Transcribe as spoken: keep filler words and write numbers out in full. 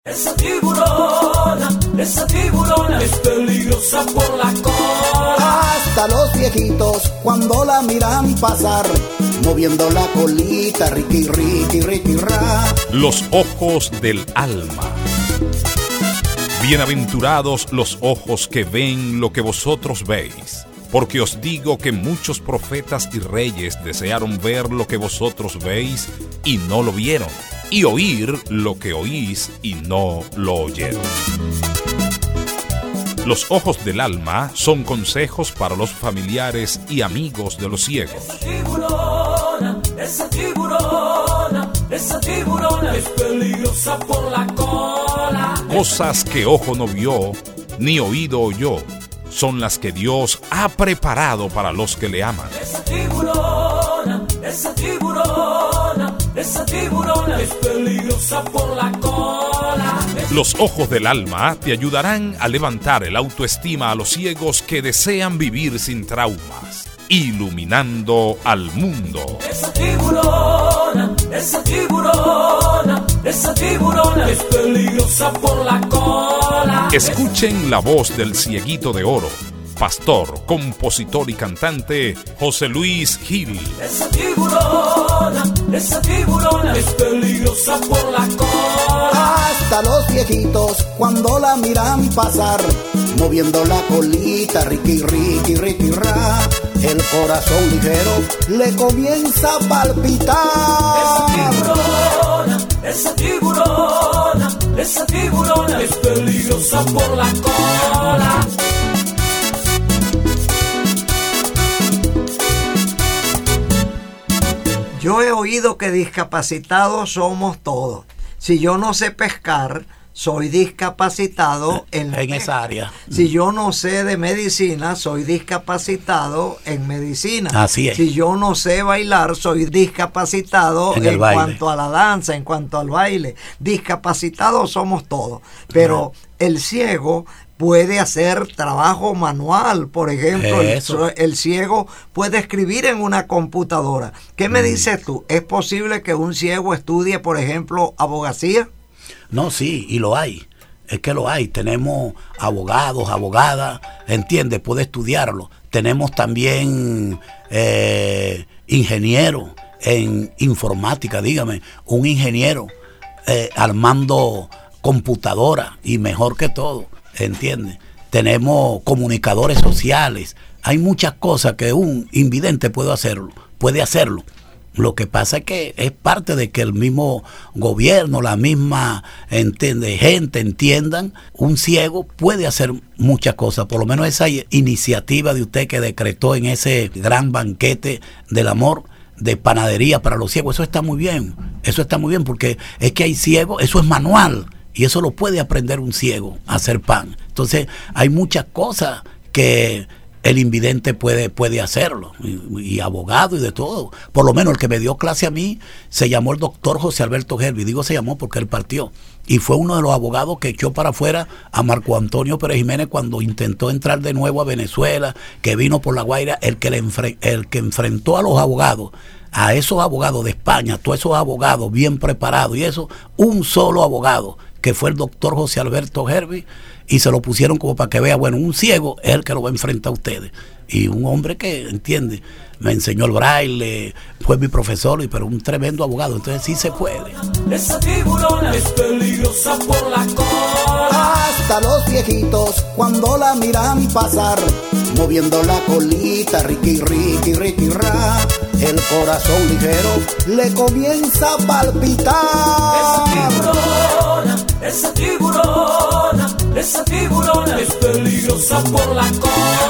Esa tiburona, esa tiburona es peligrosa por la cola. Hasta los viejitos cuando la miran pasar, moviendo la colita, riqui, riqui, riqui, ra. Los ojos del alma. Bienaventurados los ojos que ven lo que vosotros veis, porque os digo que muchos profetas y reyes desearon ver lo que vosotros veis y no lo vieron, y oír lo que oís y no lo oyeron. Los ojos del alma son consejos para los familiares y amigos de los ciegos. Esa tiburona, esa tiburona, esa tiburona es peligrosa por la cola. Cosas que ojo no vio, ni oído oyó, son las que Dios ha preparado para los que le aman. Esa tiburona, esa tiburona, esa tiburona es peligrosa por la cola. Los ojos del alma te ayudarán a levantar el autoestima a los ciegos que desean vivir sin traumas, iluminando al mundo. Esa tiburona, esa tiburona, esa tiburona es peligrosa por la cola. Escuchen la voz del cieguito de oro, pastor, compositor y cantante José Luis Gil. Esa tiburona, esa tiburona es peligrosa por la cola. Hasta los viejitos cuando la miran pasar, moviendo la colita, riqui, riqui, riqui, ra. El corazón ligero le comienza a palpitar. Esa tiburona, esa tiburona, esa tiburona es peligrosa por la cola. Yo he oído que discapacitados somos todos. Si yo no sé pescar, soy discapacitado en, en esa área. Si yo no sé de medicina, soy discapacitado en medicina. Así es. Si yo no sé bailar, soy discapacitado en, en cuanto a la danza, en cuanto al baile. Discapacitados somos todos. Pero no. El ciego puede hacer trabajo manual, por ejemplo, el, el ciego puede escribir en una computadora. ¿Qué me mm. dices tú? ¿Es posible que un ciego estudie, por ejemplo, abogacía? No, sí, y lo hay. Es que lo hay. Tenemos abogados, abogadas, ¿entiendes? Puede estudiarlo. Tenemos también eh, ingenieros en informática, dígame, un ingeniero eh, armando computadora y mejor que todo. ¿Entiendes? Tenemos comunicadores sociales. Hay muchas cosas que un invidente puede hacerlo, puede hacerlo. Lo que pasa es que es parte de que el mismo gobierno, la misma entiende, gente entiendan, un ciego puede hacer muchas cosas. Por lo menos esa iniciativa de usted que decretó en ese gran banquete del amor de panadería para los ciegos, eso está muy bien. Eso está muy bien porque es que hay ciegos, eso es manual. Y eso lo puede aprender un ciego, a hacer pan. Entonces, hay muchas cosas que el invidente puede, puede hacerlo. Y, y abogado y de todo. Por lo menos el que me dio clase a mí se llamó el doctor José Alberto Herbi. Digo se llamó porque él partió. Y fue uno de los abogados que echó para afuera a Marco Antonio Pérez Jiménez cuando intentó entrar de nuevo a Venezuela, que vino por La Guaira, el que, le enfre- el que enfrentó a los abogados, a esos abogados de España, todos esos abogados bien preparados y eso, un solo abogado, que fue el doctor José Alberto Herbi, y se lo pusieron como para que vea, bueno, un ciego es el que lo va a enfrentar a ustedes. Y un hombre que, entiende, me enseñó el braille, fue mi profesor, pero un tremendo abogado, entonces sí se puede. Esa tiburona es peligrosa por la cola. Hasta los viejitos cuando la miran pasar, moviendo la colita, riqui, riqui, riqui, ra. El corazón ligero le comienza a palpitar. Esa tiburona, esa tiburona, esa tiburona es peligrosa por la cola.